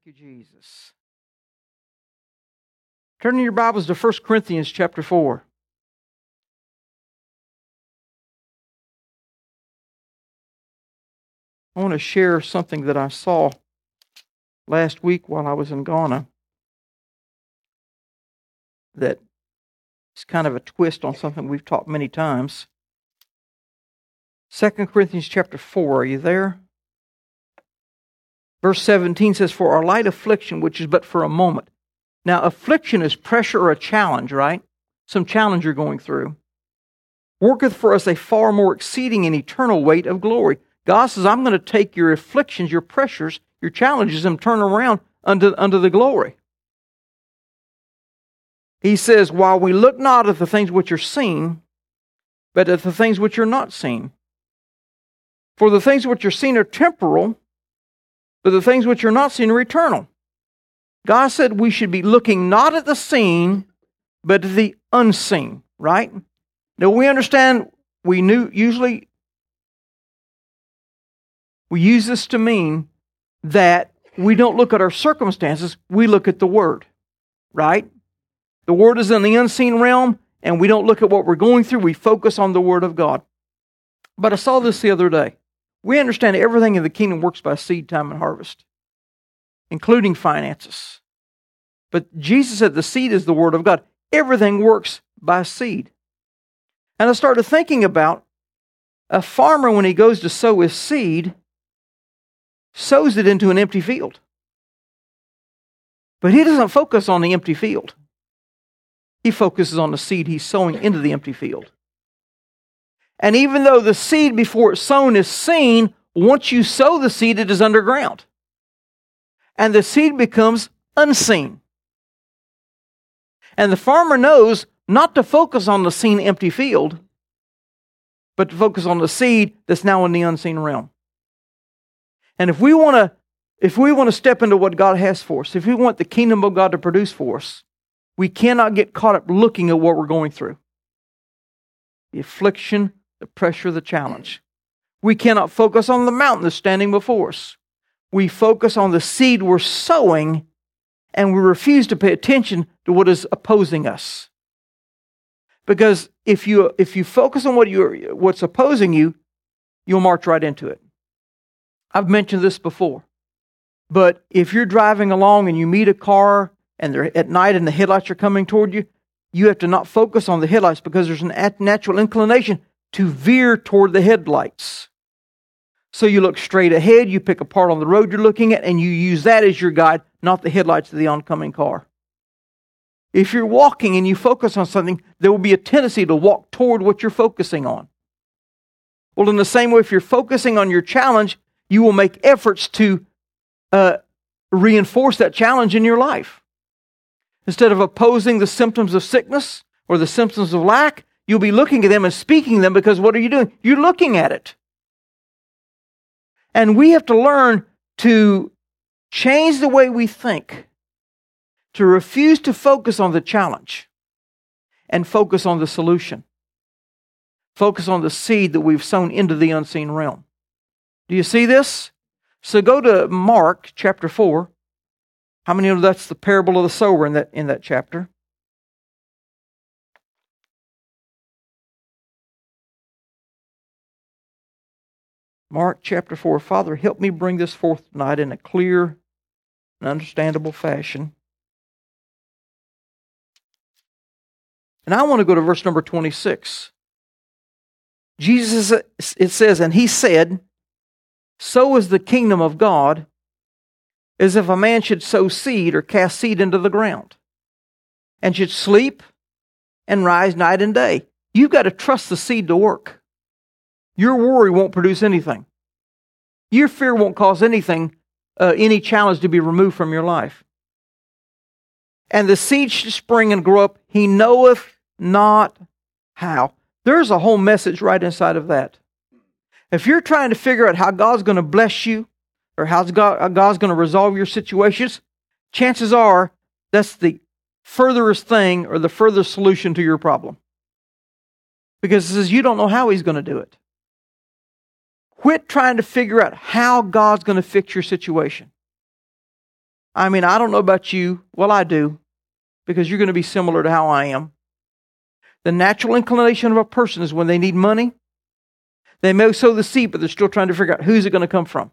you, Jesus. Turn in your Bibles to 1 Corinthians chapter 4. I want to share something that I saw last week while I was in Ghana that is kind of a twist on something we've taught many times. 2 Corinthians chapter 4, are you there? Verse 17 says, "For our light affliction, which is but for a moment." Now, affliction is pressure or a challenge, right? Some challenge you're going through. "Worketh for us a far more exceeding and eternal weight of glory." God says, I'm going to take your afflictions, your pressures, your challenges, and turn around unto the glory. He says, "While we look not at the things which are seen, but at the things which are not seen. For the things which are seen are temporal, but the things which are not seen are eternal." God said we should be looking not at the seen, but at the unseen, right? Now we understand, we use this to mean that we don't look at our circumstances, we look at the Word, right? The Word is in the unseen realm, and we don't look at what we're going through, we focus on the Word of God. But I saw this the other day. We understand everything in the kingdom works by seed time and harvest, including finances. But Jesus said the seed is the Word of God. Everything works by seed. And I started thinking about a farmer, when he goes to sow his seed, sows it into an empty field. But he doesn't focus on the empty field. He focuses on the seed he's sowing into the empty field. And even though the seed before it's sown is seen, once you sow the seed, it is underground. And the seed becomes unseen. And the farmer knows not to focus on the seen empty field, but to focus on the seed that's now in the unseen realm. And if we want to step into what God has for us, if we want the kingdom of God to produce for us, we cannot get caught up looking at what we're going through. The affliction, the pressure, the challenge. We cannot focus on the mountain that's standing before us. We focus on the seed we're sowing, and we refuse to pay attention to what is opposing us. Because if you focus on what's opposing you, you'll march right into it. I've mentioned this before, but if you're driving along and you meet a car and they're at night and the headlights are coming toward you, you have to not focus on the headlights because there's a natural inclination to veer toward the headlights. So you look straight ahead, you pick a part on the road you're looking at, and you use that as your guide, not the headlights of the oncoming car. If you're walking and you focus on something, there will be a tendency to walk toward what you're focusing on. Well, in the same way, if you're focusing on your challenge, you will make efforts to reinforce that challenge in your life. Instead of opposing the symptoms of sickness or the symptoms of lack, you'll be looking at them and speaking them, because what are you doing? You're looking at it. And we have to learn to change the way we think, to refuse to focus on the challenge and focus on the solution. Focus on the seed that we've sown into the unseen realm. Do you see this? So go to Mark chapter 4. How many know that's the parable of the sower in that chapter? Mark chapter 4. Father, help me bring this forth tonight in a clear and understandable fashion. And I want to go to verse number 26. Jesus, it says, "And he said, so is the kingdom of God, as if a man should sow seed or cast seed into the ground, and should sleep and rise night and day." You've got to trust the seed to work. Your worry won't produce anything. Your fear won't cause anything, any challenge to be removed from your life. "And the seed should spring and grow up, he knoweth not how." There's a whole message right inside of that. If you're trying to figure out how God's going to bless you or how God's going to resolve your situations, chances are that's the furthest thing or the furthest solution to your problem. Because it says you don't know how He's going to do it. Quit trying to figure out how God's going to fix your situation. I mean, I don't know about you. Well, I do, because you're going to be similar to how I am. The natural inclination of a person is when they need money, they may sow the seed, but they're still trying to figure out who's it going to come from.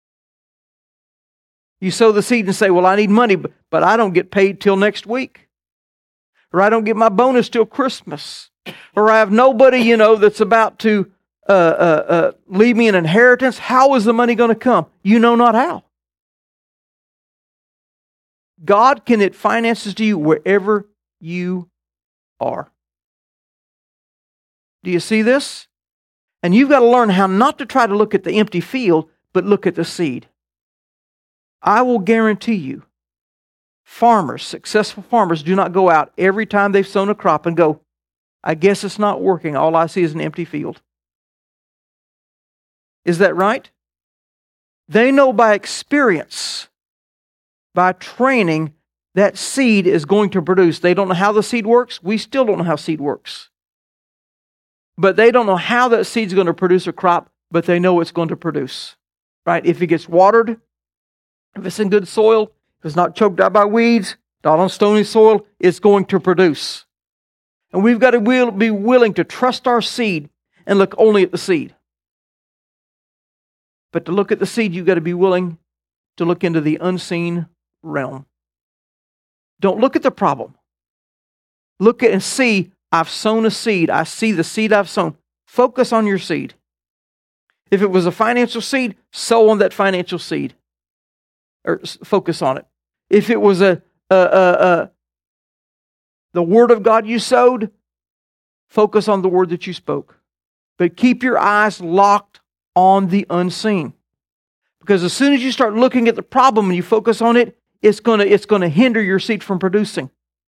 You sow the seed and say, well, I need money, but I don't get paid till next week. Or I don't get my bonus till Christmas. Or I have nobody, that's about to leave me an inheritance. How is the money going to come? You know not how. God can get finances to you wherever you are. Do you see this? And you've got to learn how not to try to look at the empty field, but look at the seed. I will guarantee you, farmers, successful farmers, do not go out every time they've sown a crop and go, I guess it's not working. All I see is an empty field. Is that right? They know by experience, by training, that seed is going to produce. They don't know how the seed works. We still don't know how seed works. But they don't know how that seed's going to produce a crop, but they know it's going to produce. Right? If it gets watered, if it's in good soil, if it's not choked out by weeds, not on stony soil, it's going to produce. And we've got to be willing to trust our seed and look only at the seed. But to look at the seed, you've got to be willing to look into the unseen realm. Don't look at the problem. Look at and see, I've sown a seed. I see the seed I've sown. Focus on your seed. If it was a financial seed, sow on that financial seed. Or focus on it. If it was the word of God you sowed, focus on the word that you spoke. But keep your eyes locked on the unseen. Because as soon as you start looking at the problem and you focus on it, it's going to hinder your seed from producing.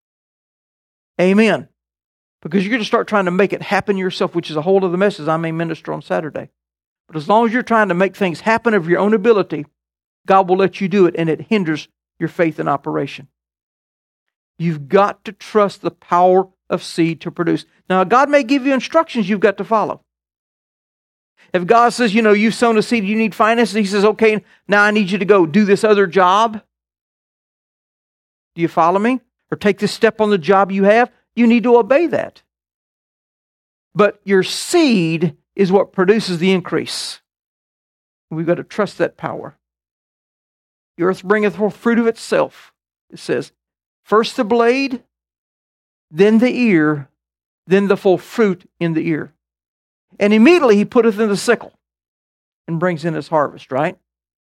Amen. Because you're going to start trying to make it happen yourself, which is a whole other message I may minister on Saturday. But as long as you're trying to make things happen of your own ability, God will let you do it, and it hinders your faith in operation. You've got to trust the power of seed to produce. Now, God may give you instructions you've got to follow. If God says, you've sown a seed, you need finances, He says, okay, now I need you to go do this other job. Do you follow me? Or take this step on the job you have. You need to obey that. But your seed is what produces the increase. We've got to trust that power. The earth bringeth forth fruit of itself. It says, first the blade, then the ear, then the full fruit in the ear. And immediately he putteth in the sickle and brings in his harvest, right?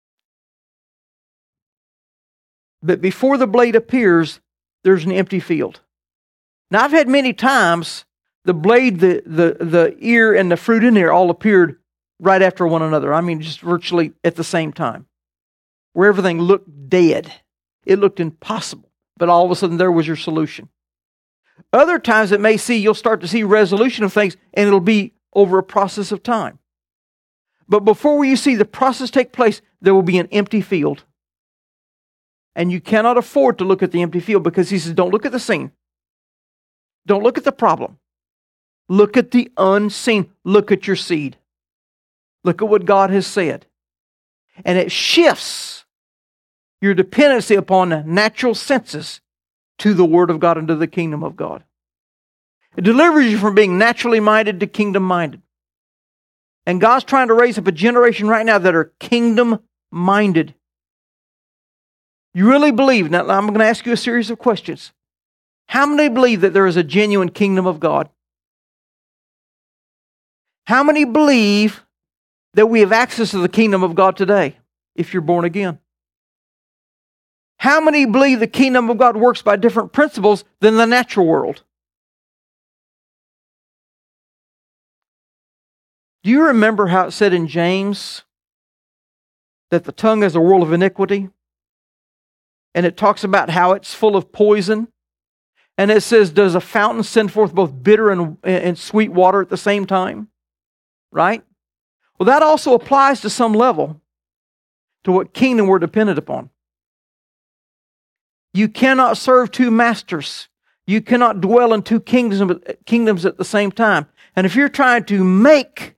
But before the blade appears, there's an empty field. Now I've had many times the blade, the ear, and the fruit in there all appeared right after one another. I mean, just virtually at the same time. Where everything looked dead. It looked impossible. But all of a sudden there was your solution. Other times you'll start to see resolution of things, and it'll be over a process of time. But before you see the process take place, there will be an empty field. And you cannot afford to look at the empty field, because He says, don't look at the scene. Don't look at the problem. Look at the unseen. Look at your seed. Look at what God has said. And it shifts your dependency upon natural senses to the Word of God and to the kingdom of God. It delivers you from being naturally minded to kingdom minded. And God's trying to raise up a generation right now that are kingdom minded. You really believe, now I'm going to ask you a series of questions. How many believe that there is a genuine kingdom of God? How many believe that we have access to the kingdom of God today, if you're born again? How many believe the kingdom of God works by different principles than the natural world? Do you remember how it said in James that the tongue is a world of iniquity? And it talks about how it's full of poison. And it says, does a fountain send forth both bitter and sweet water at the same time? Right? Well, that also applies to some level to what kingdom we're dependent upon. You cannot serve two masters. You cannot dwell in two kingdoms at the same time. And if you're trying to make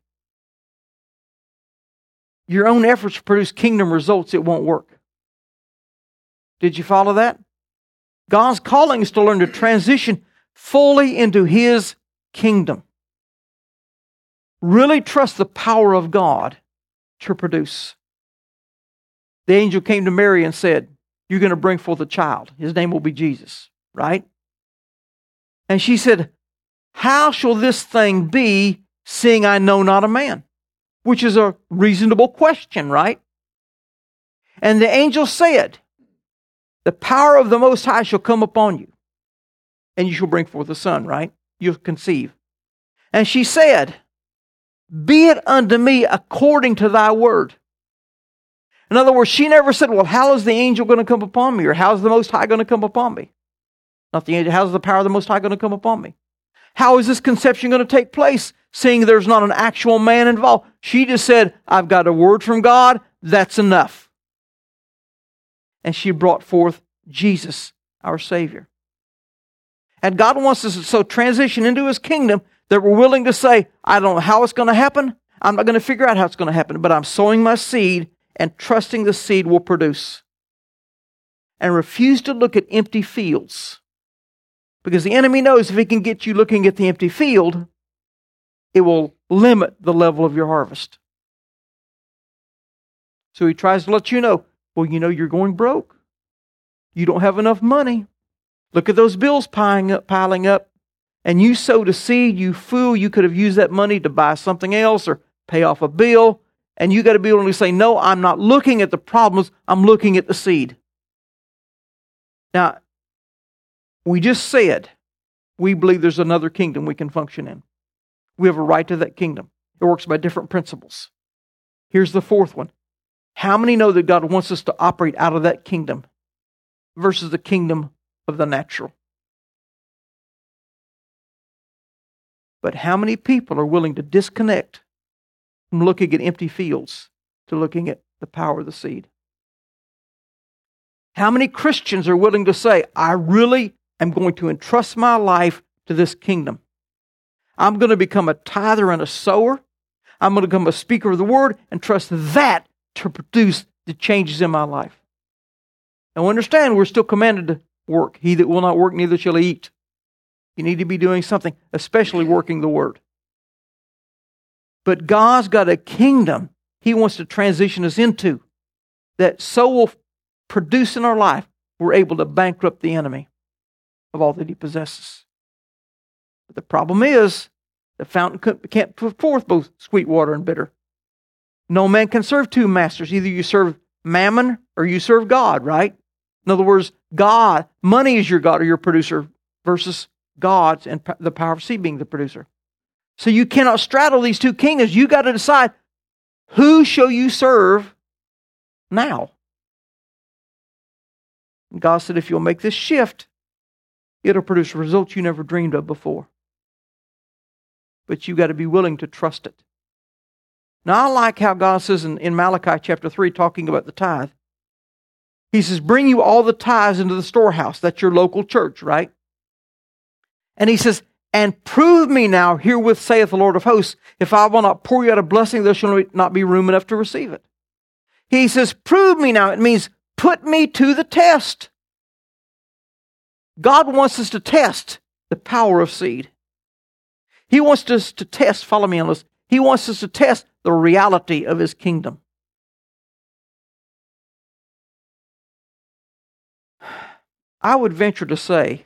your own efforts to produce kingdom results, it won't work. Did you follow that? God's calling us to learn to transition fully into His kingdom. Really trust the power of God to produce. The angel came to Mary and said, you're going to bring forth a child. His name will be Jesus, right? And she said, how shall this thing be, seeing I know not a man? Which is a reasonable question, right? And the angel said, the power of the Most High shall come upon you, and you shall bring forth a son, right? You'll conceive. And she said, be it unto me according to thy word. In other words, she never said, well, how is the angel going to come upon me? Or how is the Most High going to come upon me? Not the angel. How is the power of the Most High going to come upon me? How is this conception going to take place, seeing there's not an actual man involved? She just said, I've got a word from God. That's enough. And she brought forth Jesus, our Savior. And God wants us to so transition into His kingdom that we're willing to say, I don't know how it's going to happen. I'm not going to figure out how it's going to happen, but I'm sowing my seed and trusting the seed will produce. And refuse to look at empty fields. Because the enemy knows if he can get you looking at the empty field, it will limit the level of your harvest. So he tries to let you know, well, you know, you're going broke. You don't have enough money. Look at those bills piling up. And you sowed a seed, you fool, you could have used that money to buy something else or pay off a bill. And you got to be able to say, no, I'm not looking at the problems, I'm looking at the seed. Now, we just said we believe there's another kingdom we can function in. We have a right to that kingdom. It works by different principles. Here's the fourth one. How many know that God wants us to operate out of that kingdom versus the kingdom of the natural? But how many people are willing to disconnect from looking at empty fields to looking at the power of the seed? How many Christians are willing to say, I really am going to entrust my life to this kingdom? I'm going to become a tither and a sower. I'm going to become a speaker of the word and trust that to produce the changes in my life. Now understand, we're still commanded to work. He that will not work, neither shall he eat. You need to be doing something, especially working the word. But God's got a kingdom He wants to transition us into that so will produce in our life we're able to bankrupt the enemy of all that he possesses. But the problem is the fountain can't put forth both sweet water and bitter. No man can serve two masters. Either you serve mammon or you serve God, right? In other words, God, money is your God or your producer versus God's and the power of seed being the producer. So you cannot straddle these two kingdoms. You got to decide, who shall you serve now? And God said, if you'll make this shift, it'll produce results you never dreamed of before. But you got to be willing to trust it. Now, I like how God says in Malachi chapter 3, talking about the tithe. He says, bring you all the tithes into the storehouse. That's your local church, right? And he says, and prove me now, herewith saith the Lord of hosts, if I will not pour you out a blessing, there shall not be room enough to receive it. He says, prove me now. It means put me to the test. God wants us to test the power of seed. He wants us to test, follow me on this, He wants us to test the reality of His kingdom. I would venture to say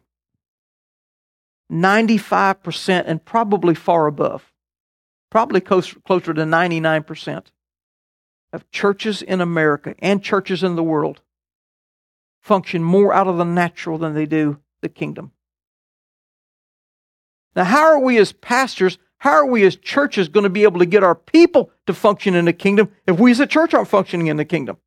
95% and probably far above, probably closer to 99% of churches in America and churches in the world function more out of the natural than they do the kingdom. Now, how are we as pastors, how are we as churches going to be able to get our people to function in the kingdom if we as a church aren't functioning in the kingdom?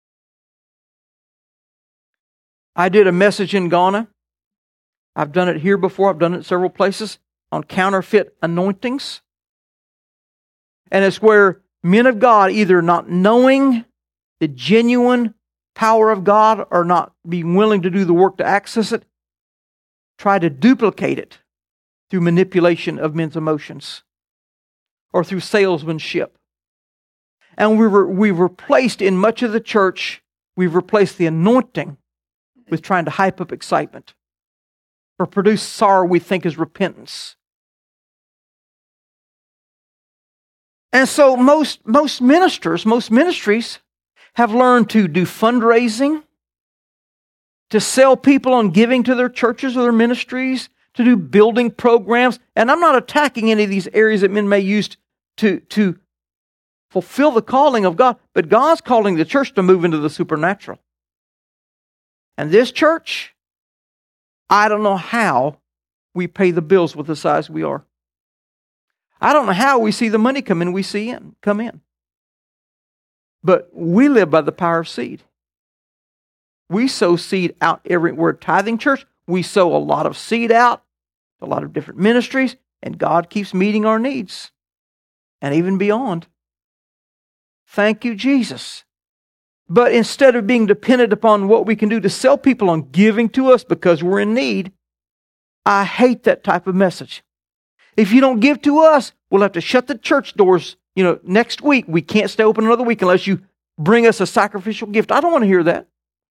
I did a message in Ghana. I've done it here before. I've done it in several places on counterfeit anointings. And it's where men of God, either not knowing the genuine power of God or not being willing to do the work to access it, try to duplicate it through manipulation of men's emotions or through salesmanship. And we've replaced in much of the church, we've replaced the anointing with trying to hype up excitement or produce sorrow we think is repentance. And so most ministries have learned to do fundraising, to sell people on giving to their churches or their ministries, to do building programs. And I'm not attacking any of these areas that men may use to fulfill the calling of God, but God's calling the church to move into the supernatural. And this church, I don't know how we pay the bills with the size we are. I don't know how we see the money come in. But we live by the power of seed. We sow seed out we're a tithing church. We sow a lot of seed out, a lot of different ministries, and God keeps meeting our needs. And even beyond. Thank you, Jesus. But instead of being dependent upon what we can do to sell people on giving to us because we're in need, I hate that type of message. If you don't give to us, we'll have to shut the church doors, next week. We can't stay open another week unless you bring us a sacrificial gift. I don't want to hear that.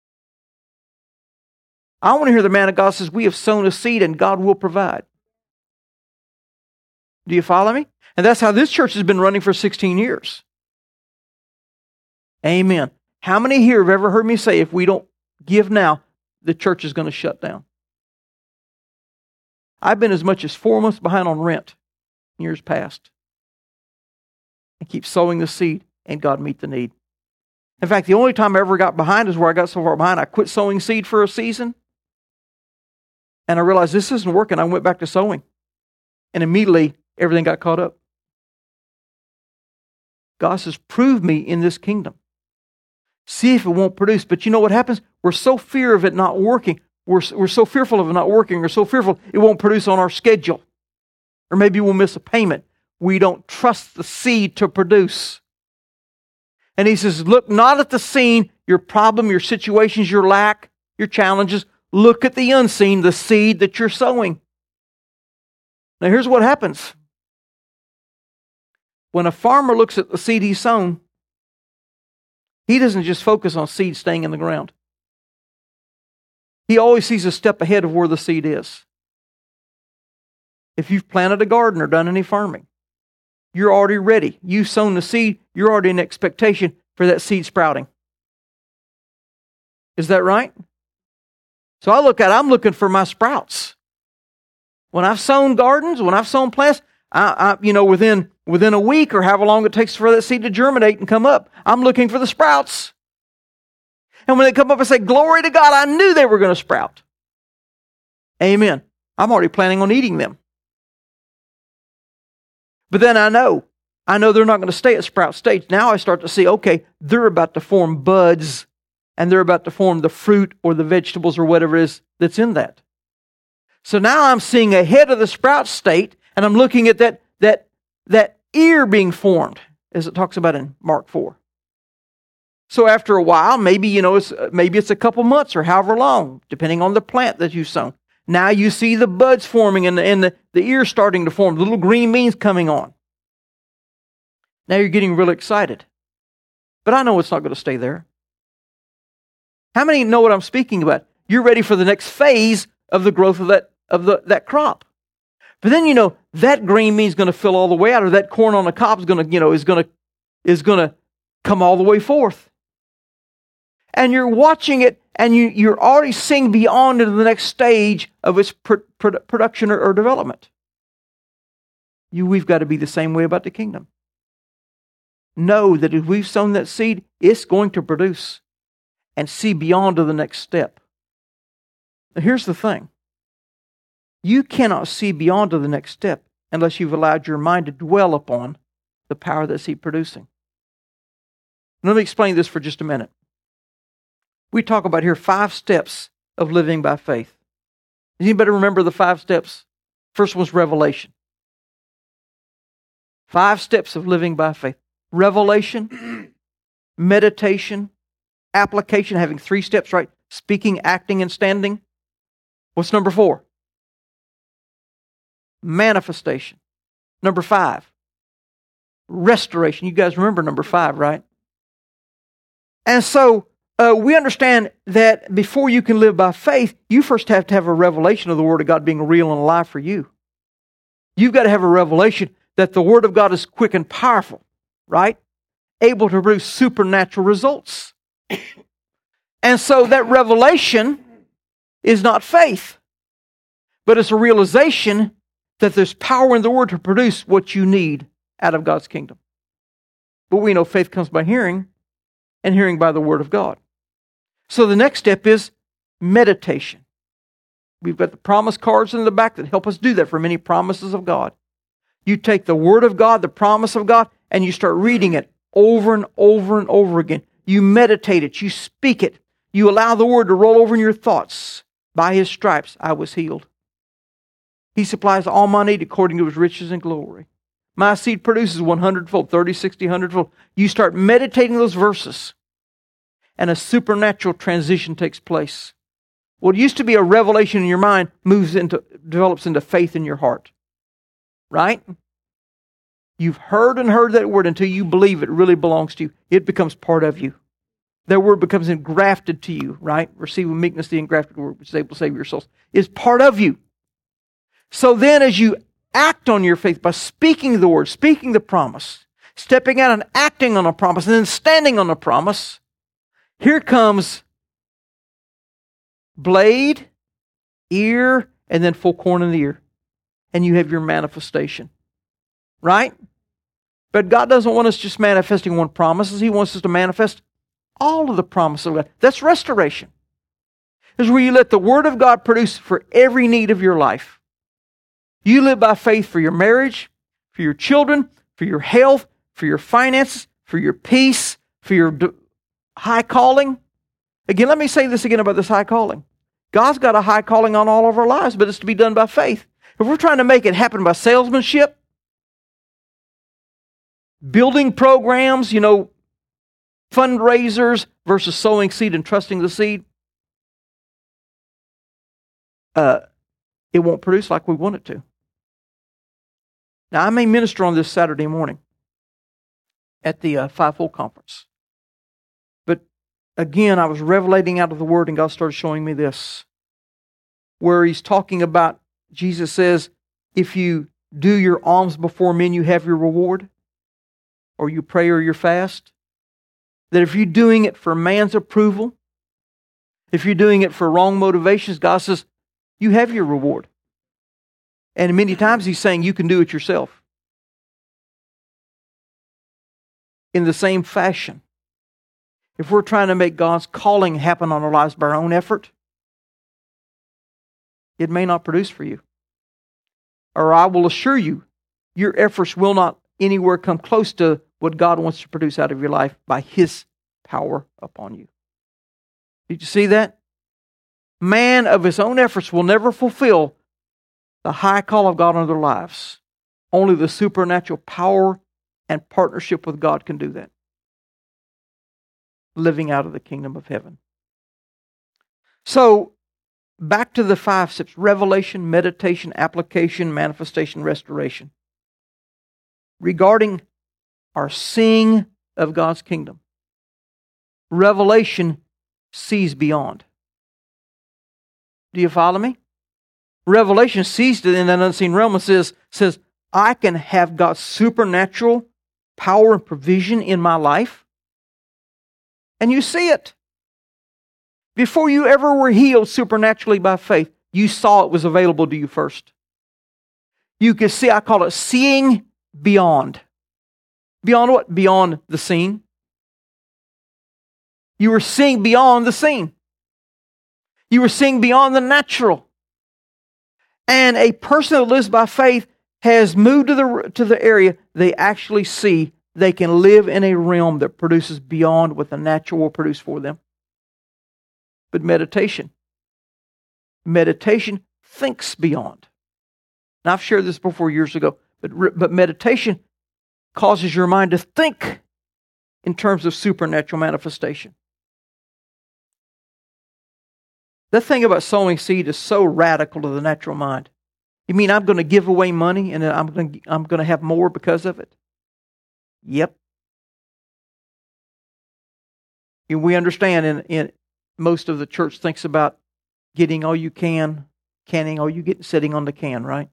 I want to hear the man of God says, we have sown a seed and God will provide. Do you follow me? And that's how this church has been running for 16 years. Amen. How many here have ever heard me say, if we don't give now, the church is going to shut down? I've been as much as 4 months behind on rent in years past. I keep sowing the seed and God meet the need. In fact, the only time I ever got behind is where I got so far behind, I quit sowing seed for a season. And I realized this isn't working. I went back to sowing. And immediately, everything got caught up. God says, prove me in this kingdom. See if it won't produce. But you know what happens? We're so fear of it not working. We're so fearful of it not working. We're so fearful it won't produce on our schedule. Or maybe we'll miss a payment. We don't trust the seed to produce. And he says, look not at the seen, your problem, your situations, your lack, your challenges. Look at the unseen, the seed that you're sowing. Now here's what happens. When a farmer looks at the seed he's sown, he doesn't just focus on seed staying in the ground. He always sees a step ahead of where the seed is. If you've planted a garden or done any farming, you're already ready. You've sown the seed, you're already in expectation for that seed sprouting. Is that right? So I'm looking for my sprouts. When I've sown gardens, when I've sown plants, within a week or however long it takes for that seed to germinate and come up, I'm looking for the sprouts. And when they come up, I say, glory to God, I knew they were going to sprout. Amen. I'm already planning on eating them. But then I know they're not going to stay at sprout stage. Now I start to see, okay, they're about to form buds and they're about to form the fruit or the vegetables or whatever it is that's in that. So now I'm seeing ahead of the sprout state and I'm looking at that ear being formed, as it talks about in Mark 4. So after a while, maybe it's a couple months or however long, depending on the plant that you've sown. Now you see the buds forming and the ear starting to form, the little green beans coming on. Now you're getting really excited. But I know it's not going to stay there. How many know what I'm speaking about? You're ready for the next phase of the growth of that crop. But then that green bean is going to fill all the way out, or that corn on the cob is going to come all the way forth. And you're watching it, and you're already seeing beyond into the next stage of its production or development. We've got to be the same way about the kingdom. Know that if we've sown that seed, it's going to produce, and see beyond to the next step. Now, here's the thing. You cannot see beyond to the next step unless you've allowed your mind to dwell upon the power that's seed producing. Let me explain this for just a minute. We talk about here 5 steps of living by faith. Does anybody remember the 5 steps? First one's revelation. 5 steps of living by faith. Revelation, meditation, application, having 3 steps, right? Speaking, acting, and standing. What's number 4? Manifestation. Number 5, restoration. You guys remember number 5, right? And so we understand that before you can live by faith, you first have to have a revelation of the Word of God being real and alive for you. You've got to have a revelation that the Word of God is quick and powerful, right? Able to produce supernatural results. And so that revelation is not faith, but it's a realization that there's power in the Word to produce what you need out of God's kingdom. But we know faith comes by hearing, and hearing by the Word of God. So the next step is meditation. We've got the promise cards in the back that help us do that for many promises of God. You take the Word of God, the promise of God, and you start reading it over and over and over again. You meditate it. You speak it. You allow the Word to roll over in your thoughts. By His stripes I was healed. He supplies all my need according to His riches and glory. My seed produces 100-fold, 30, 60, 100-fold. You start meditating those verses, and a supernatural transition takes place. What used to be a revelation in your mind develops into faith in your heart. Right? You've heard and heard that word until you believe it really belongs to you. It becomes part of you. That word becomes engrafted to you, right? Receive with meekness the engrafted word, which is able to save your souls. It's part of you. So then as you act on your faith by speaking the word, speaking the promise, stepping out and acting on a promise, and then standing on a promise, here comes blade, ear, and then full corn in the ear. And you have your manifestation. Right? But God doesn't want us just manifesting one promise. He wants us to manifest all of the promises of God. That's restoration. It's where you let the Word of God produce for every need of your life. You live by faith for your marriage, for your children, for your health, for your finances, for your peace, for your high calling. Again, let me say this again about this high calling. God's got a high calling on all of our lives, but it's to be done by faith. If we're trying to make it happen by salesmanship, building programs, fundraisers versus sowing seed and trusting the seed, it won't produce like we want it to. Now, I may minister on this Saturday morning at the Fivefold Conference. But again, I was revelating out of the Word, and God started showing me this, where He's talking about, Jesus says, if you do your alms before men, you have your reward, or you pray or you fast. That if you're doing it for man's approval, if you're doing it for wrong motivations, God says, you have your reward. And many times He's saying you can do it yourself. In the same fashion, if we're trying to make God's calling happen on our lives by our own effort, it may not produce for you. Or I will assure you, your efforts will not anywhere come close to what God wants to produce out of your life by His power upon you. Did you see that? Man of his own efforts will never fulfill the high call of God on their lives. Only the supernatural power and partnership with God can do that. Living out of the kingdom of heaven. So, back to the 5 steps: revelation, meditation, application, manifestation, restoration. Regarding our seeing of God's kingdom, revelation sees beyond. Do you follow me? Revelation sees it in that unseen realm and says, I can have God's supernatural power and provision in my life. And you see it. Before you ever were healed supernaturally by faith, you saw it was available to you first. You could see, I call it seeing beyond. Beyond what? Beyond the scene. You were seeing beyond the scene. You were seeing beyond the natural. And a person that lives by faith has moved to the area they actually see they can live in a realm that produces beyond what the natural will produce for them. But meditation thinks beyond. Now, I've shared this before years ago, but meditation causes your mind to think in terms of supernatural manifestation. The thing about sowing seed is so radical to the natural mind. You mean I'm going to give away money and I'm going to have more because of it? Yep. We understand in most of the church thinks about getting all you can, canning all you get, sitting on the can, right?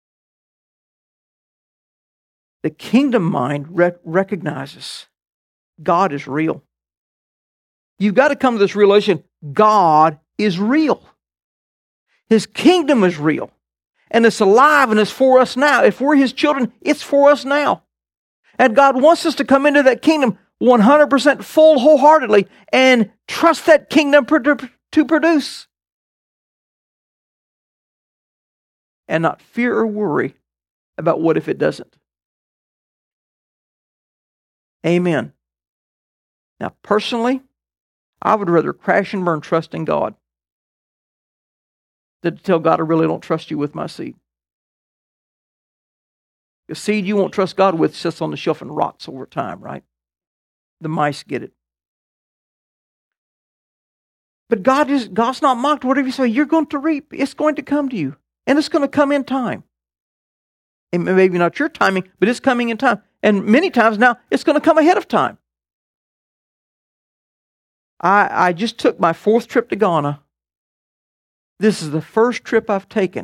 The kingdom mind recognizes God is real. You've got to come to this realization, God is real. His kingdom is real. And it's alive and it's for us now. If we're His children, it's for us now. And God wants us to come into that kingdom 100% full, wholeheartedly, and trust that kingdom to produce. And not fear or worry about what if it doesn't. Amen. Now, personally, I would rather crash and burn trusting God than to tell God, I really don't trust you with my seed. The seed you won't trust God with sits on the shelf and rots over time, right? The mice get it. But God's not mocked. Whatever you say, you're going to reap. It's going to come to you. And it's going to come in time. And maybe not your timing, but it's coming in time. And many times now, it's going to come ahead of time. I just took my 4th trip to Ghana. This is the first trip I've taken.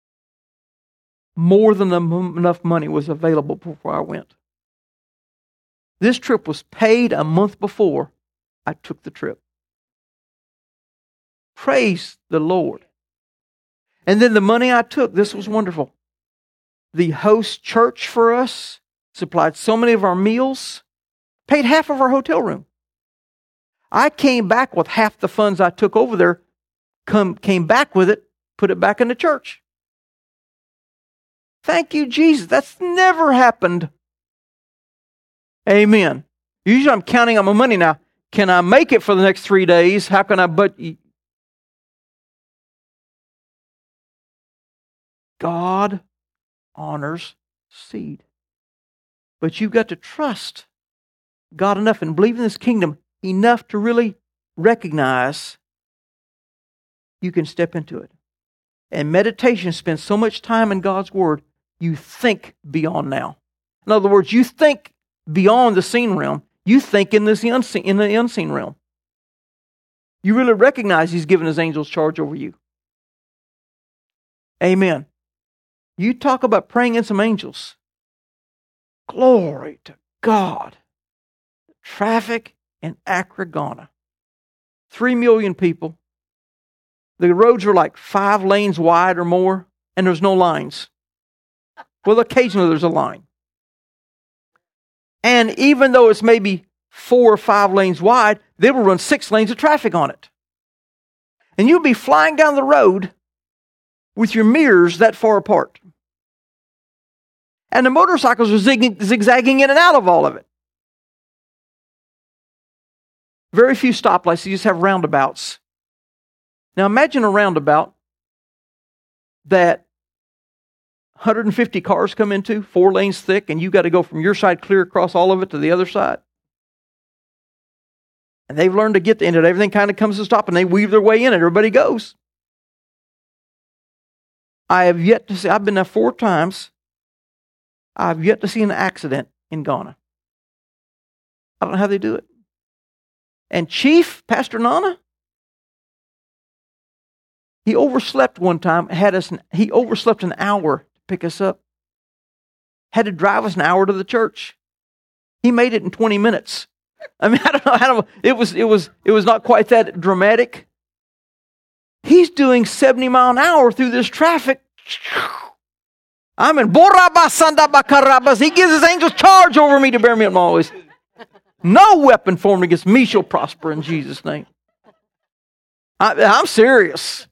More than enough money was available before I went. This trip was paid a month before I took the trip. Praise the Lord. And then the money I took, this was wonderful. The host church for us supplied so many of our meals, paid half of our hotel room. I came back with half the funds I took over there, came back with it, put it back in the church. Thank you, Jesus. That's never happened. Amen. Usually I'm counting on my money now. Can I make it for the next 3 days? How can I God honors seed. But you've got to trust God enough and believe in this kingdom enough to really recognize you can step into it. And meditation spends so much time in God's Word, you think beyond now. In other words, you think beyond the seen realm. You think in the unseen realm. You really recognize He's given His angels charge over you. Amen. You talk about praying in some angels. Glory to God. Traffic in Accra, Ghana. 3 million people. The roads are like 5 lanes wide or more, and there's no lines. Well, occasionally there's a line. And even though it's maybe 4 or 5 lanes wide, they will run 6 lanes of traffic on it. And you'll be flying down the road with your mirrors that far apart. And the motorcycles are zigzagging in and out of all of it. Very few stoplights. You just have roundabouts. Now imagine a roundabout that 150 cars come into, 4 lanes thick, and you got to go from your side clear across all of it to the other side. And they've learned to get in it. Everything kind of comes to a stop, and they weave their way in it. Everybody goes. I have yet to see, I've been there 4 times. I've yet to see an accident in Ghana. I don't know how they do it. And Chief, Pastor Nana, he overslept one time. He overslept an hour to pick us up. Had to drive us an hour to the church. He made it in 20 minutes. I mean, I don't know. It was not quite that dramatic. He's doing 70 miles an hour through this traffic. I'm in Borabasanda Bakarabas. He gives His angels charge over me to bear me up always. No weapon formed against me shall prosper in Jesus' name. I'm serious.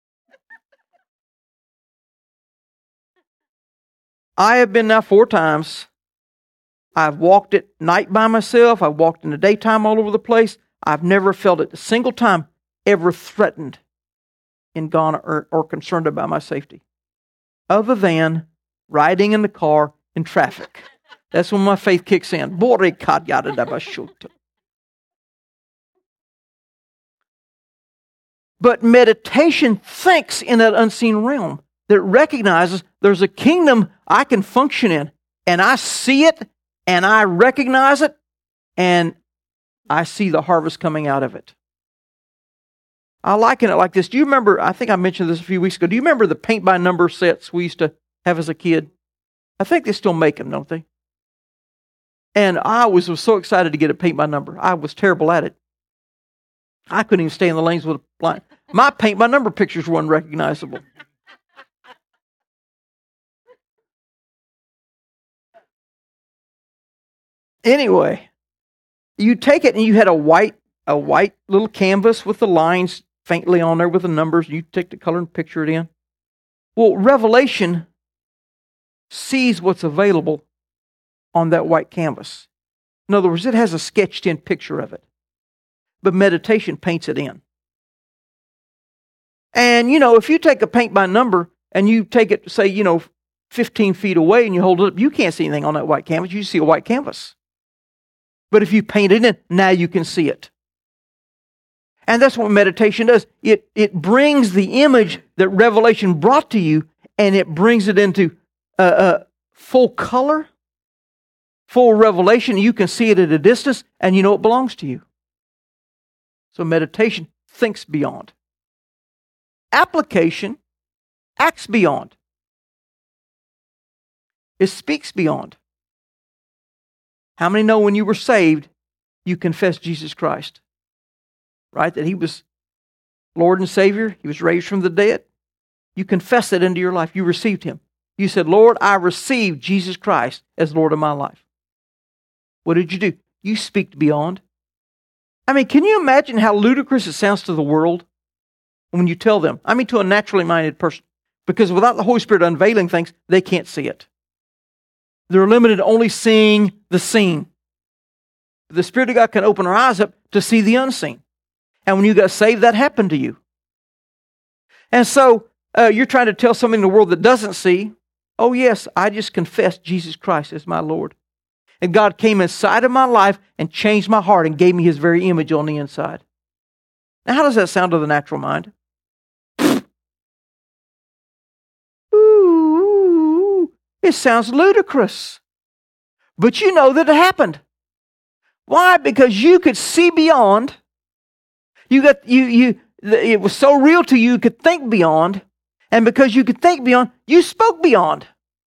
I have been now 4 times. I've walked at night by myself. I've walked in the daytime all over the place. I've never felt it a single time ever threatened in Ghana or concerned about my safety. Other than riding in the car in traffic. That's when my faith kicks in. But meditation thinks in that unseen realm that recognizes there's a kingdom I can function in. And I see it, and I recognize it, and I see the harvest coming out of it. I liken it like this. Do you remember, I think I mentioned this a few weeks ago, do you remember the paint-by-number sets we used to have as a kid? I think they still make them, don't they? And I was so excited to get a paint-by-number. I was terrible at it. I couldn't even stay in the lanes with a line. My paint-by-number pictures were unrecognizable. Anyway, you take it and you had a white little canvas with the lines faintly on there with the numbers. You take the color and picture it in. Well, Revelation sees what's available on that white canvas. In other words, it has a sketched in picture of it. But meditation paints it in. And, if you take a paint by number and you take it, say, 15 feet away and you hold it up, you can't see anything on that white canvas. You see a white canvas. But if you paint it in, now you can see it. And that's what meditation does. It brings the image that Revelation brought to you, and it brings it into full color, full revelation. You can see it at a distance, and you know it belongs to you. So meditation thinks beyond. Application acts beyond. It speaks beyond. How many know when you were saved, you confessed Jesus Christ? Right? That He was Lord and Savior. He was raised from the dead. You confessed it into your life. You received Him. You said, Lord, I received Jesus Christ as Lord of my life. What did you do? You speak beyond. I mean, can you imagine how ludicrous it sounds to the world when you tell them? I mean, to a naturally minded person. Because without the Holy Spirit unveiling things, they can't see it. They're limited to only seeing the seen. The Spirit of God can open our eyes up to see the unseen. And when you got saved, that happened to you. And so you're trying to tell somebody in the world that doesn't see, oh yes, I just confessed Jesus Christ as my Lord. And God came inside of my life and changed my heart and gave me His very image on the inside. Now, how does that sound to the natural mind? Ooh, it sounds ludicrous. But you know that it happened. Why? Because you could see beyond. It was so real to you, you could think beyond. And because you could think beyond, you spoke beyond.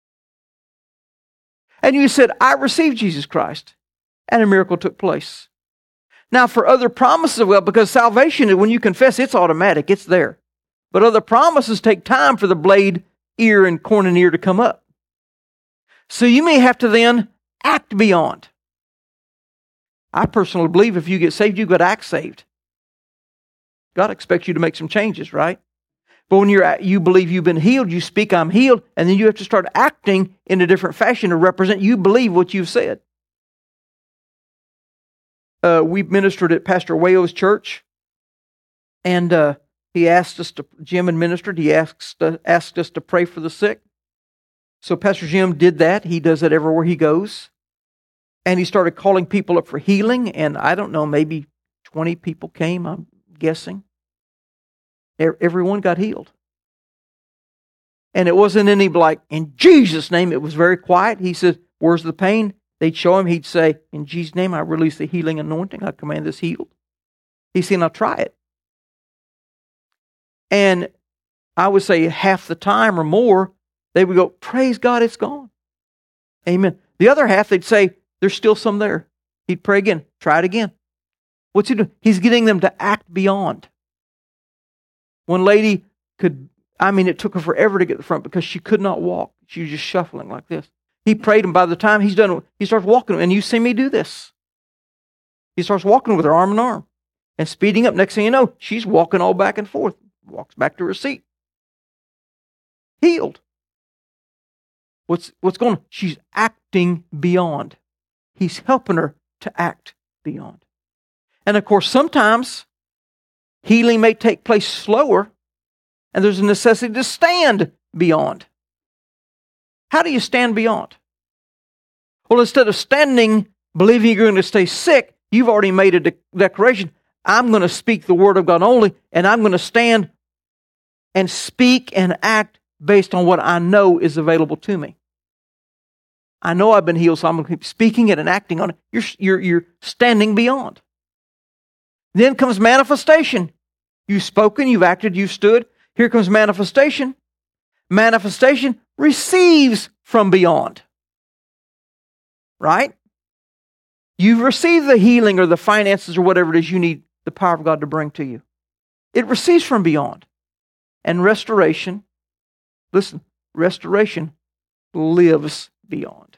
And you said, I received Jesus Christ. And a miracle took place. Now, for other promises, well, because salvation, when you confess, it's automatic. It's there. But other promises take time for the blade, ear, and corn and ear to come up. So you may have to then act beyond. I personally believe if you get saved, you've got to act saved. God expects you to make some changes, right? But when you believe you've been healed, you speak, I'm healed, and then you have to start acting in a different fashion to represent you believe what you've said. We ministered at Pastor Wayo's church, and he asked us to, Jim administered, he asked us to pray for the sick. So Pastor Jim did that. He does it everywhere he goes. And he started calling people up for healing, and I don't know, maybe 20 people came, I'm guessing. Everyone got healed. And it wasn't any like, in Jesus' name, it was very quiet. He said, where's the pain? They'd show him, he'd say, in Jesus' name, I release the healing anointing. I command this healed. He said, now try it. And I would say half the time or more, they would go, praise God, it's gone. Amen. The other half, they'd say, there's still some there. He'd pray again, try it again. What's he doing? He's getting them to act beyond. One lady it took her forever to get to the front because she could not walk. She was just shuffling like this. He prayed, and by the time he's done, he starts walking. And you see me do this. He starts walking with her arm in arm and speeding up. Next thing you know, she's walking all back and forth. Walks back to her seat. Healed. What's going on? She's acting beyond. He's helping her to act beyond. And of course, sometimes healing may take place slower, and there's a necessity to stand beyond. How do you stand beyond? Well, instead of standing, believing you're going to stay sick, you've already made a declaration. I'm going to speak the Word of God only, and I'm going to stand and speak and act based on what I know is available to me. I know I've been healed, so I'm going to keep speaking it and acting on it. You're standing beyond. Then comes manifestation. You've spoken, you've acted, you've stood. Here comes manifestation. Manifestation receives from beyond. Right? You've received the healing or the finances or whatever it is you need the power of God to bring to you. It receives from beyond. And restoration, listen, restoration lives beyond.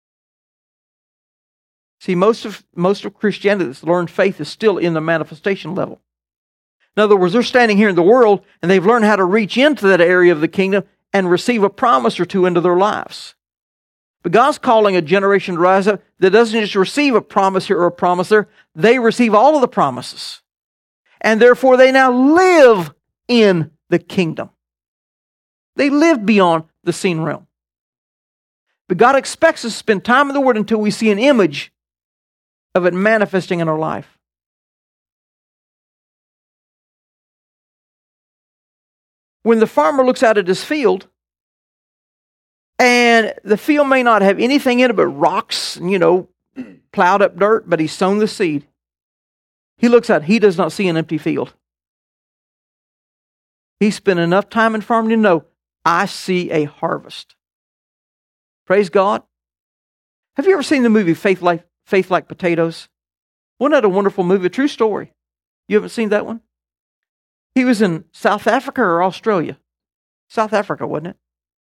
See, most of Christianity that's learned faith is still in the manifestation level. In other words, they're standing here in the world and they've learned how to reach into that area of the kingdom and receive a promise or two into their lives. But God's calling a generation to rise up that doesn't just receive a promise here or a promise there. They receive all of the promises. And therefore they now live in the kingdom. They live beyond the seen realm. But God expects us to spend time in the Word until we see an image of it manifesting in our life. When the farmer looks out at his field, and the field may not have anything in it but rocks, plowed up dirt, but he's sown the seed. He looks out, he does not see an empty field. He spent enough time in farming to know, I see a harvest. Praise God. Have you ever seen the movie Faith Like Potatoes? Wasn't that a wonderful movie? A true story. You haven't seen that one? He was in South Africa or Australia? South Africa, wasn't it?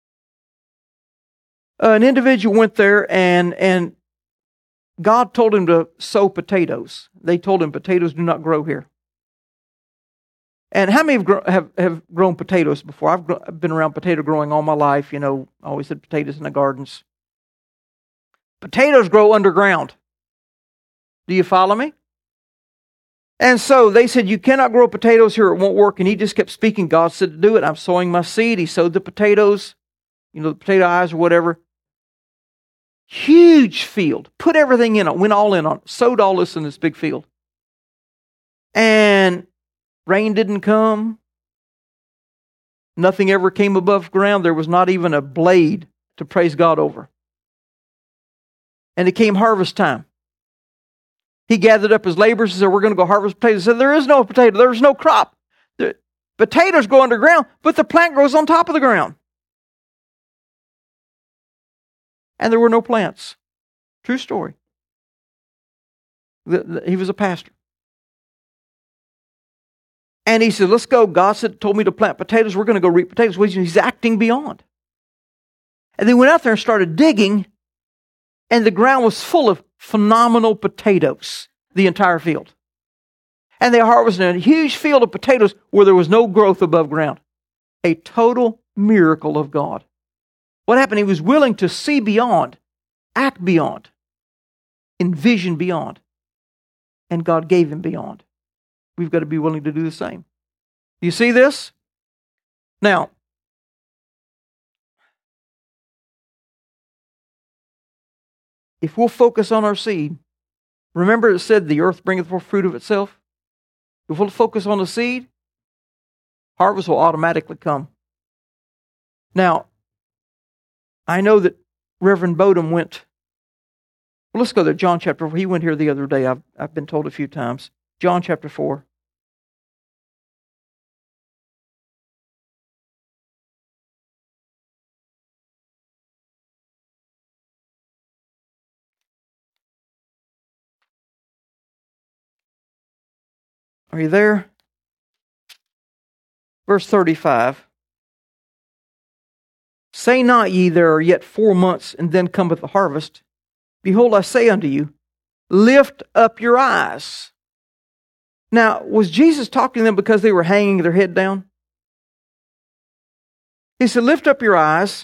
An individual went there and God told him to sow potatoes. They told him potatoes do not grow here. And how many have grown potatoes before? I've been around potato growing all my life. I always had potatoes in the gardens. Potatoes grow underground. Do you follow me? And so they said, you cannot grow potatoes here, it won't work. And he just kept speaking. God said to do it. I'm sowing my seed. He sowed the potatoes, the potato eyes or whatever. Huge field. Put everything in it. Went all in on it. Sowed all this in this big field. And rain didn't come. Nothing ever came above ground. There was not even a blade to praise God over. And it came harvest time. He gathered up his laborers and said, we're going to go harvest potatoes. He said, there is no potato. There's no crop. The potatoes grow underground, but the plant grows on top of the ground. And there were no plants. True story. He was a pastor. And he said, let's go. God told me to plant potatoes. We're going to go reap potatoes. He's acting beyond. And they went out there and started digging. And the ground was full of phenomenal potatoes, the entire field. And they harvested a huge field of potatoes where there was no growth above ground. A total miracle of God. What happened? He was willing to see beyond, act beyond, envision beyond. And God gave him beyond. We've got to be willing to do the same. Do you see this? Now, if we'll focus on our seed, remember it said the earth bringeth forth fruit of itself. If we'll focus on the seed, harvest will automatically come. Now, I know that Reverend Bodum went, well, let's go to John chapter 4. He went here the other day. I've been told a few times. John chapter 4. Are you there? Verse 35. Say not ye, there are yet 4 months, and then cometh the harvest. Behold, I say unto you, lift up your eyes. Now, was Jesus talking to them because they were hanging their head down? He said, lift up your eyes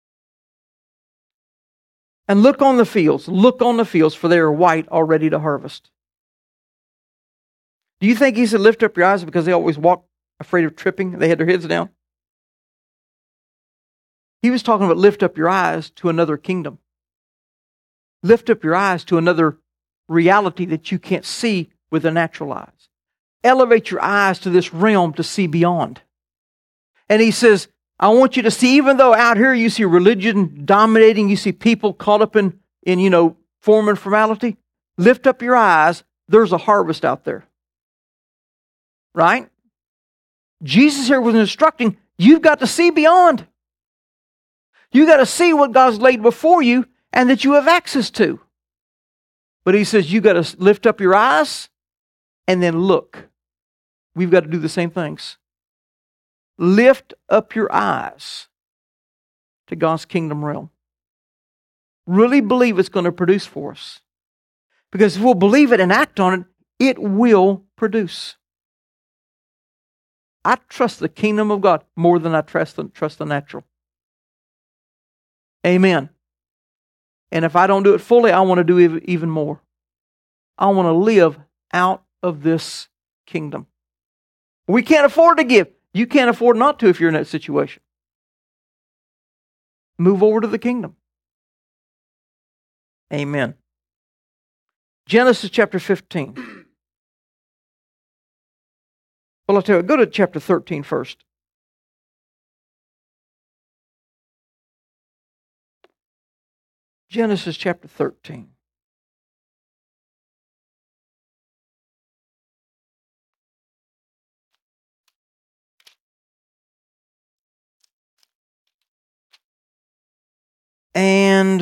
and look on the fields. Look on the fields, for they are white, already to harvest. Do you think he said lift up your eyes because they always walked afraid of tripping? They had their heads down? He was talking about lift up your eyes to another kingdom. Lift up your eyes to another reality that you can't see with the natural eyes. Elevate your eyes to this realm to see beyond. And he says, I want you to see, even though out here you see religion dominating, you see people caught up in form and formality, lift up your eyes. There's a harvest out there. right? Jesus here was instructing, you've got to see beyond. You've got to see what God's laid before you and that you have access to. But He says you've got to lift up your eyes and then look. We've got to do the same things. Lift up your eyes to God's kingdom realm. Really believe it's going to produce for us. Because if we'll believe it and act on it, it will produce. I trust the kingdom of God more than I trust the natural. Amen. And if I don't do it fully, I want to do even more. I want to live out of this kingdom. We can't afford to give. You can't afford not to if you're in that situation. Move over to the kingdom. Amen. Genesis chapter 15. Well, I'll tell you, go to chapter 13 first. Genesis chapter 13. And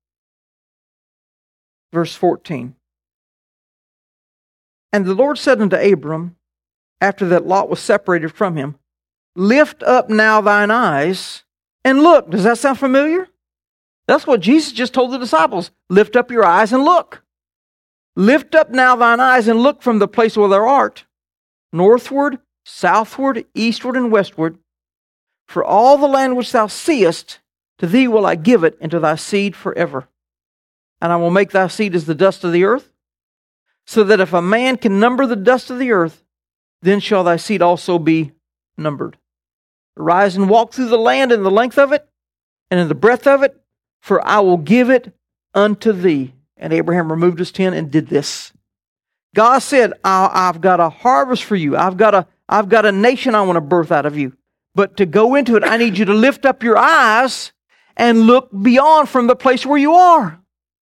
verse 14. And the Lord said unto Abram, after that Lot was separated from him, lift up now thine eyes and look. Does that sound familiar? That's what Jesus just told the disciples. Lift up your eyes and look. Lift up now thine eyes and look from the place where thou art, northward, southward, eastward, and westward. For all the land which thou seest, to thee will I give it, and to thy seed forever. And I will make thy seed as the dust of the earth, so that if a man can number the dust of the earth, then shall thy seed also be numbered. Arise and walk through the land in the length of it, and in the breadth of it, for I will give it unto thee. And Abraham removed his tent and did this. God said, I've got a harvest for you. I've got a nation I want to birth out of you. But to go into it, I need you to lift up your eyes and look beyond from the place where you are.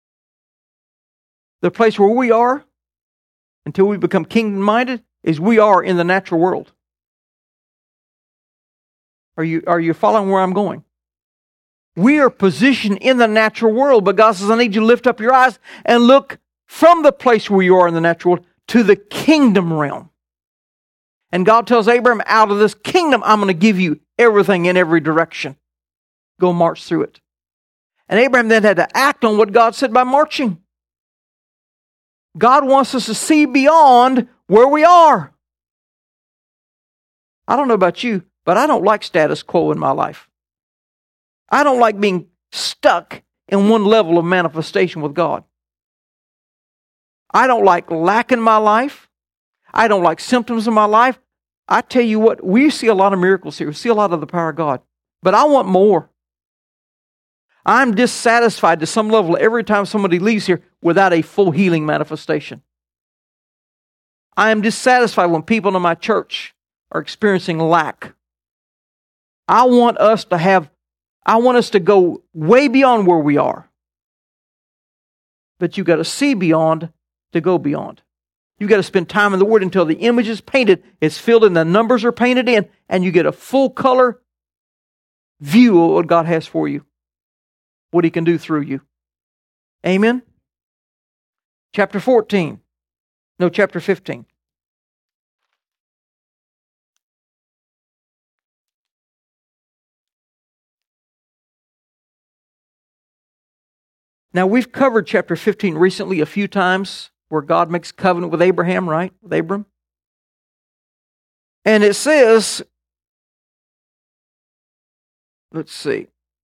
The place where we are, until we become kingdom-minded, is we are in the natural world. Are you following where I'm going? We are positioned in the natural world, but God says, I need you to lift up your eyes and look from the place where you are in the natural world to the kingdom realm. And God tells Abraham, out of this kingdom, I'm going to give you everything in every direction. Go march through it. And Abraham then had to act on what God said by marching. God wants us to see beyond where we are. I don't know about you, but I don't like status quo in my life. I don't like being stuck in one level of manifestation with God. I don't like lack in my life. I don't like symptoms in my life. I tell you what, we see a lot of miracles here. We see a lot of the power of God. But I want more. I'm dissatisfied to some level every time somebody leaves here without a full healing manifestation. I am dissatisfied when people in my church are experiencing lack. I want us to go way beyond where we are. But you've got to see beyond to go beyond. You've got to spend time in the Word until the image is painted, it's filled in, the numbers are painted in, and you get a full color view of what God has for you, what He can do through you. Amen? Chapter 15. Now, we've covered chapter 15 recently a few times, where God makes covenant with Abraham, right? With Abram. And it says, let's see.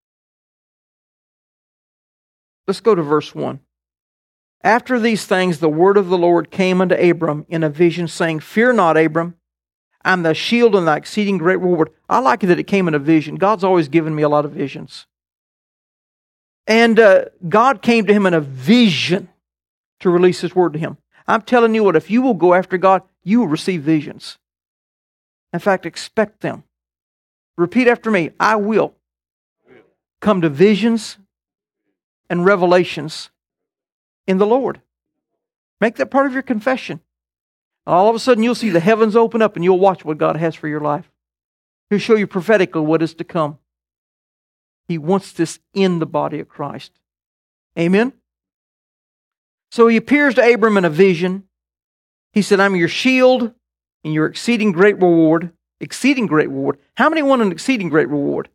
Let's go to verse 1. After these things, the word of the Lord came unto Abram in a vision, saying, Fear not, Abram. I'm thy shield and thy exceeding great reward. I like it that it came in a vision. God's always given me a lot of visions. And God came to him in a vision to release His word to him. I'm telling you what, if you will go after God, you will receive visions. In fact, expect them. Repeat after me. I will come to visions and revelations in the Lord. Make that part of your confession. All of a sudden you'll see the heavens open up and you'll watch what God has for your life. He'll show you prophetically what is to come. He wants this in the body of Christ. Amen? So he appears to Abram in a vision. He said, I'm your shield and your exceeding great reward. Exceeding great reward. How many want an exceeding great reward?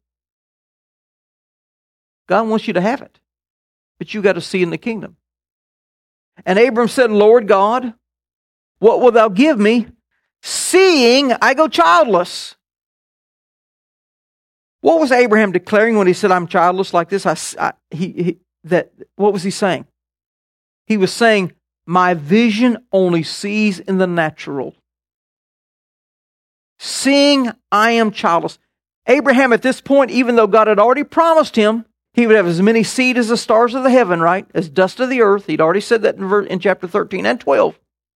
God wants you to have it. But you got to see in the kingdom. And Abram said, Lord God, what wilt thou give me, seeing I go childless? What was Abraham declaring when he said, I'm childless like this? What was he saying? He was saying, my vision only sees in the natural. Seeing I am childless. Abraham at this point, even though God had already promised him, he would have as many seed as the stars of the heaven, right? As dust of the earth. He'd already said that in chapter 13 and 12.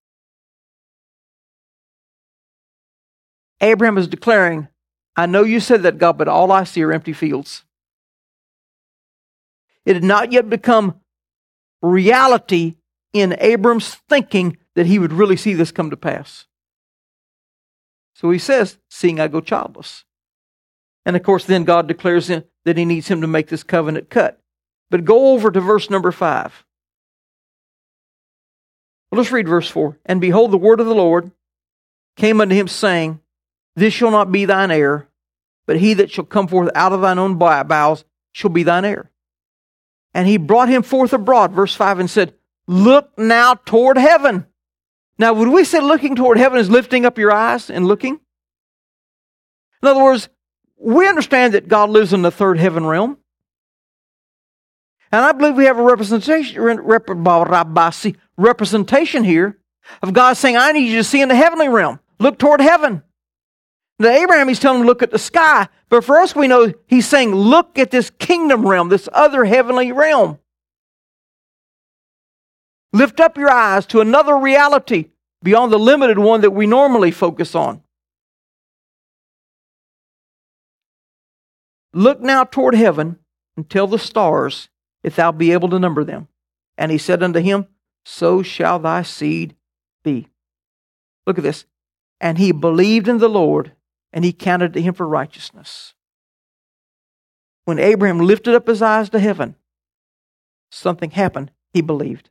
Abraham is declaring, I know you said that, God, but all I see are empty fields. It had not yet become reality in Abram's thinking that he would really see this come to pass. So he says, seeing I go childless. And of course, then God declares that he needs him to make this covenant cut. But go over to verse number 5. Well, let's read verse 4. And behold, the word of the Lord came unto him, saying, this shall not be thine heir, but he that shall come forth out of thine own bowels shall be thine heir. And he brought him forth abroad, verse 5, and said, look now toward heaven. Now, would we say looking toward heaven is lifting up your eyes and looking? In other words, we understand that God lives in the third heaven realm. And I believe we have a representation here of God saying, I need you to see in the heavenly realm. Look toward heaven. Now, Abraham, he's telling him to look at the sky. But for us, we know he's saying, look at this kingdom realm, this other heavenly realm. Lift up your eyes to another reality beyond the limited one that we normally focus on. Look now toward heaven and tell the stars if thou be able to number them. And he said unto him, so shall thy seed be. Look at this. And he believed in the Lord, and he counted to him for righteousness. When Abraham lifted up his eyes to heaven, something happened. He believed.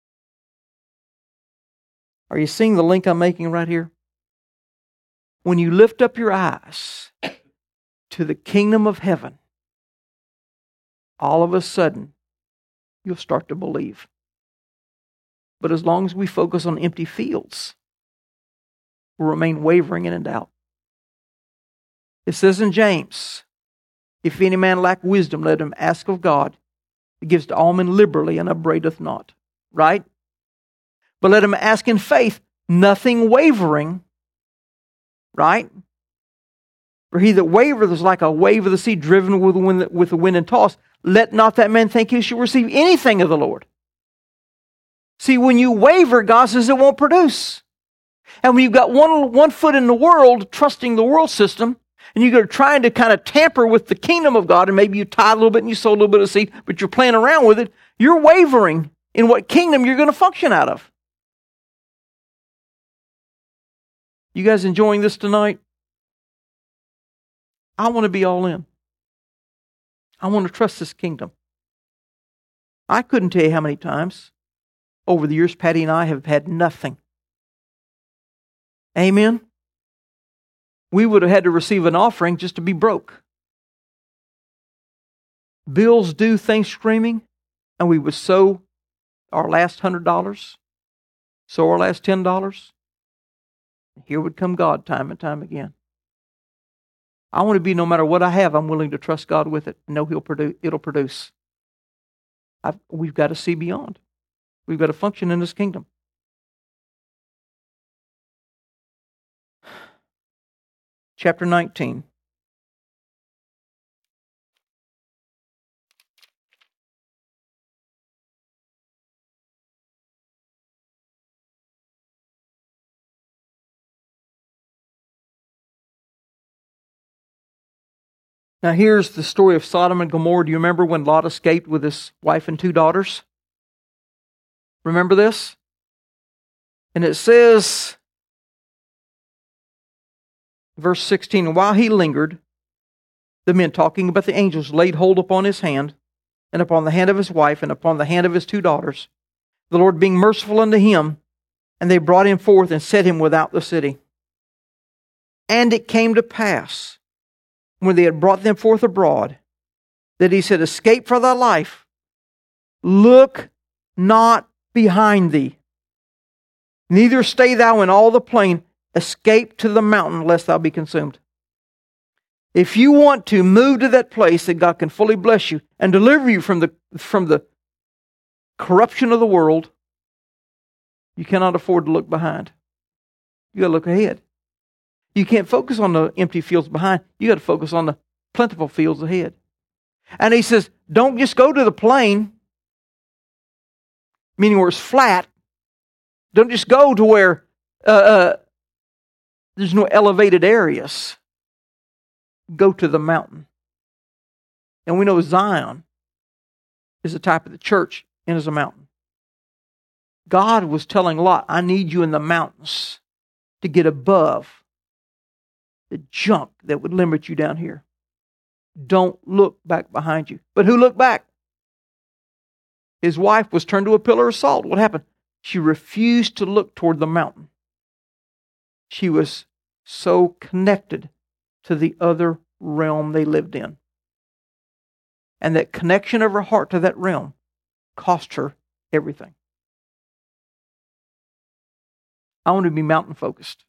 Are you seeing the link I'm making right here? When you lift up your eyes to the kingdom of heaven, all of a sudden, you'll start to believe. But as long as we focus on empty fields, we'll remain wavering and in doubt. It says in James, if any man lack wisdom, let him ask of God. He gives to all men liberally and upbraideth not. Right? But let him ask in faith, nothing wavering. Right? For he that wavereth is like a wave of the sea driven with the wind and tossed. Let not that man think he shall receive anything of the Lord. See, when you waver, God says it won't produce. And when you've got one foot in the world, trusting the world system, and you're trying to kind of tamper with the kingdom of God, and maybe you tithe a little bit and you sow a little bit of seed, but you're playing around with it, you're wavering in what kingdom you're going to function out of. You guys enjoying this tonight? I want to be all in. I want to trust this kingdom. I couldn't tell you how many times over the years Patty and I have had nothing. Amen? We would have had to receive an offering just to be broke. Bills due, things screaming, and we would sow our last $100, sow our last $10. Here would come God time and time again. I want to be, no matter what I have, I'm willing to trust God with it and know it'll produce. We've got to see beyond. We've got to function in this kingdom. Chapter 19. Now here's the story of Sodom and Gomorrah. Do you remember when Lot escaped with his wife and 2 daughters? Remember this? And it says Verse 16, and while he lingered, the men, talking about the angels, laid hold upon his hand, and upon the hand of his wife, and upon the hand of his 2 daughters, the Lord being merciful unto him, and they brought him forth and set him without the city. And it came to pass, when they had brought them forth abroad, that he said, escape for thy life, look not behind thee, neither stay thou in all the plain, escape to the mountain, lest thou be consumed. If you want to move to that place that God can fully bless you and deliver you from the corruption of the world, you cannot afford to look behind. You got to look ahead. You can't focus on the empty fields behind. You got to focus on the plentiful fields ahead. And he says, don't just go to the plain, meaning where it's flat. Don't just go to where there's no elevated areas. Go to the mountain. And we know Zion is a type of the church and is a mountain. God was telling Lot, I need you in the mountains to get above the junk that would limit you down here. Don't look back behind you. But who looked back? His wife was turned to a pillar of salt. What happened? She refused to look toward the mountain. She was so connected to the other realm they lived in. And that connection of her heart to that realm cost her everything. I want to be mountain focused.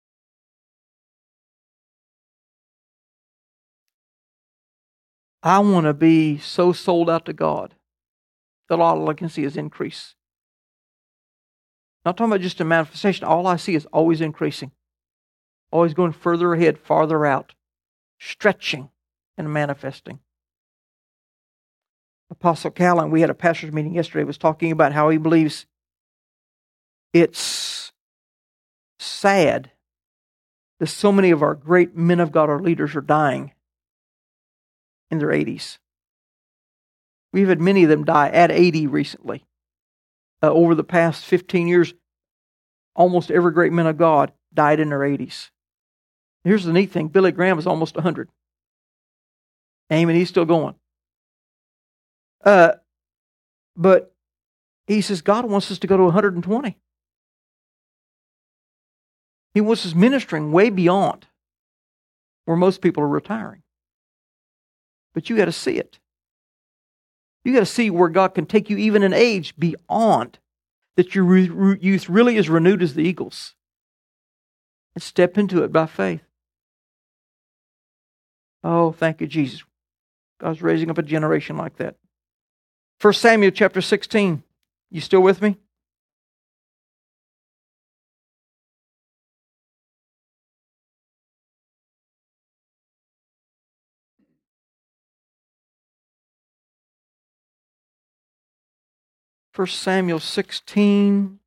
I want to be so sold out to God that all I can see is increase. Not talking about just a manifestation. All I see is always increasing. Always going further ahead, farther out. Stretching and manifesting. Apostle Callan, we had a pastor's meeting yesterday, was talking about how he believes it's sad that so many of our great men of God, our leaders, are dying in their 80s. We've had many of them die at 80 recently. Over the past 15 years, almost every great man of God died in their 80s. Here's the neat thing. Billy Graham is almost 100. Amen. He's still going. But he says God wants us to go to 120. He wants us ministering way beyond where most people are retiring. But you got to see it. You got to see where God can take you even in age beyond that your youth really is renewed as the eagles. And step into it by faith. Oh, thank you, Jesus. God's raising up a generation like that. 1 Samuel chapter 16. You still with me? First Samuel 16.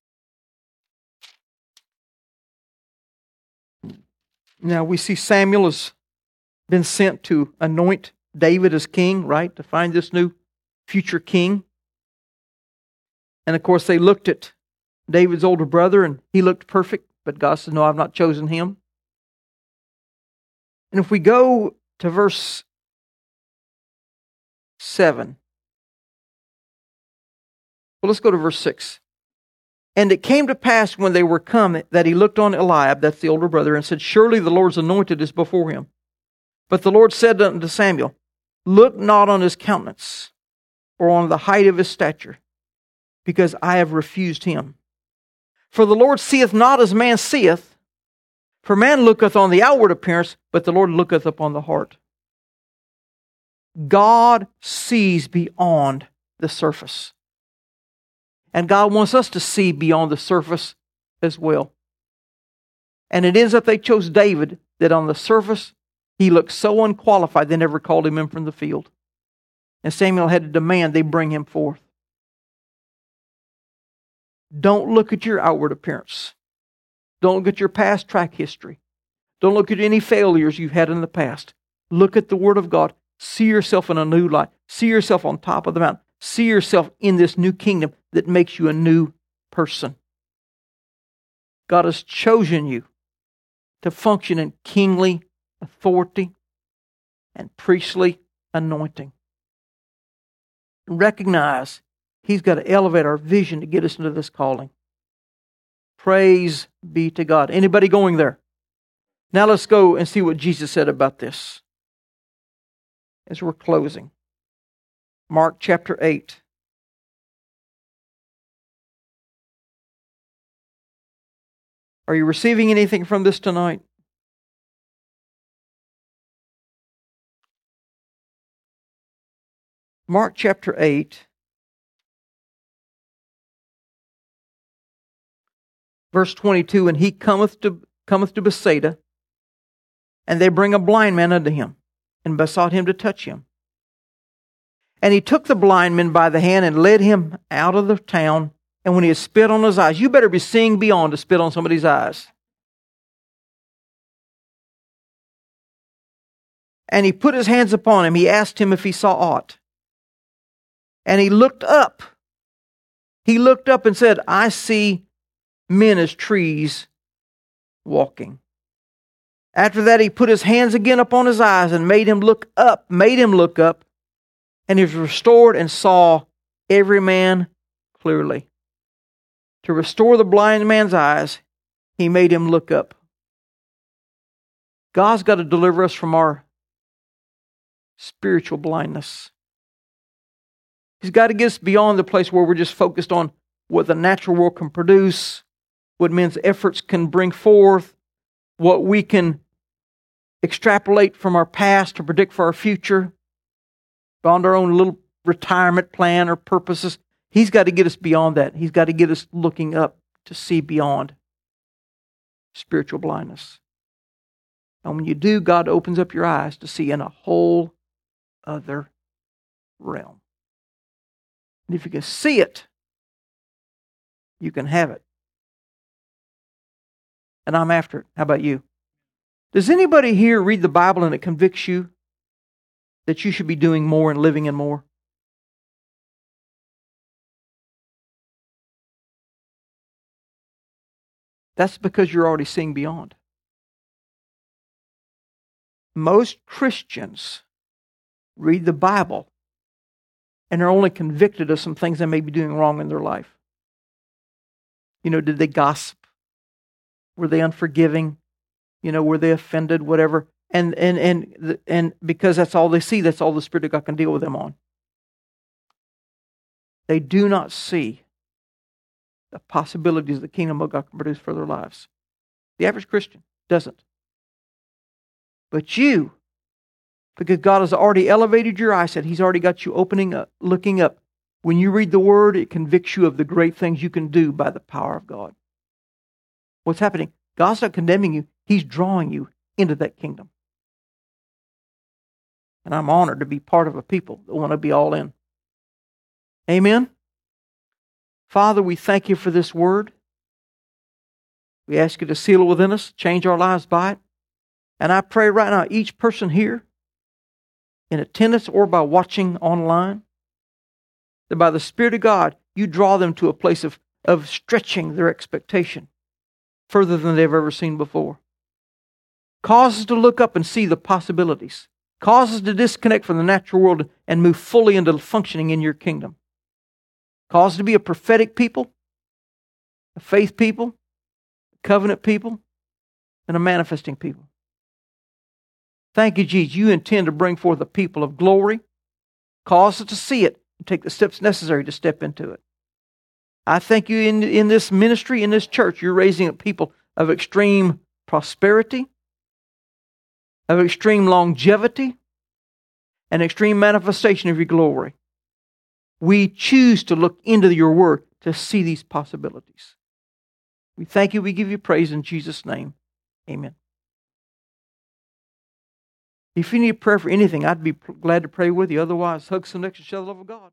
Now we see Samuel has been sent to anoint David as king, right? To find this new future king. And of course they looked at David's older brother and he looked perfect, but God said, no, I've not chosen him. And if we go to verse 7. Well, let's go to verse 6. And it came to pass when they were come that he looked on Eliab, that's the older brother, and said, surely the Lord's anointed is before him. But the Lord said unto Samuel, look not on his countenance, or on the height of his stature, because I have refused him. For the Lord seeth not as man seeth, for man looketh on the outward appearance, but the Lord looketh upon the heart. God sees beyond the surface. And God wants us to see beyond the surface as well. And it ends up they chose David, that on the surface he looked so unqualified they never called him in from the field. And Samuel had to demand they bring him forth. Don't look at your outward appearance. Don't look at your past track history. Don't look at any failures you've had in the past. Look at the Word of God. See yourself in a new light. See yourself on top of the mountain. See yourself in this new kingdom that makes you a new person. God has chosen you to function in kingly authority and priestly anointing. Recognize He's got to elevate our vision to get us into this calling. Praise be to God. Anybody going there? Now let's go and see what Jesus said about this as we're closing. Mark chapter 8. Are you receiving anything from this tonight? Mark chapter 8. Verse 22, and he cometh to Bethsaida, and they bring a blind man unto him, and besought him to touch him. And he took the blind man by the hand and led him out of the town, and when he had spit on his eyes, you better be seeing beyond to spit on somebody's eyes. And he put his hands upon him, he asked him if he saw aught. And he looked up. He looked up and said, I see men as trees walking. After that, he put his hands again upon his eyes and made him look up. And he was restored and saw every man clearly. To restore the blind man's eyes, he made him look up. God's got to deliver us from our spiritual blindness. He's got to get us beyond the place where we're just focused on what the natural world can produce, what men's efforts can bring forth, what we can extrapolate from our past to predict for our future, beyond our own little retirement plan or purposes. He's got to get us beyond that. He's got to get us looking up to see beyond spiritual blindness. And when you do, God opens up your eyes to see in a whole other realm. And if you can see it, you can have it. And I'm after it. How about you? Does anybody here read the Bible and it convicts you that you should be doing more and living in more? That's because you're already seeing beyond. Most Christians read the Bible and are only convicted of some things they may be doing wrong in their life. Did they gossip? Were they unforgiving? Were they offended? Whatever. And because that's all they see, that's all the Spirit of God can deal with them on. They do not see the possibilities the kingdom of God can produce for their lives. The average Christian doesn't. But you, because God has already elevated your eyesight, He's already got you opening up, looking up. When you read the Word, it convicts you of the great things you can do by the power of God. What's happening? God's not condemning you. He's drawing you into that kingdom. And I'm honored to be part of a people that want to be all in. Amen? Father, we thank You for this Word. We ask You to seal it within us, change our lives by it. And I pray right now, each person here, in attendance or by watching online, that by the Spirit of God, You draw them to a place of stretching their expectation further than they've ever seen before. Cause us to look up and see the possibilities. Cause us to disconnect from the natural world and move fully into functioning in Your kingdom. Cause us to be a prophetic people, a faith people, a covenant people, and a manifesting people. Thank You, Jesus. You intend to bring forth a people of glory. Cause us to see it and take the steps necessary to step into it. I thank You in this ministry, in this church, You're raising up people of extreme prosperity, of extreme longevity, and extreme manifestation of Your glory. We choose to look into Your Word to see these possibilities. We thank You. We give You praise in Jesus' name. Amen. If you need prayer for anything, I'd be glad to pray with you. Otherwise, hug some next and share the love of God.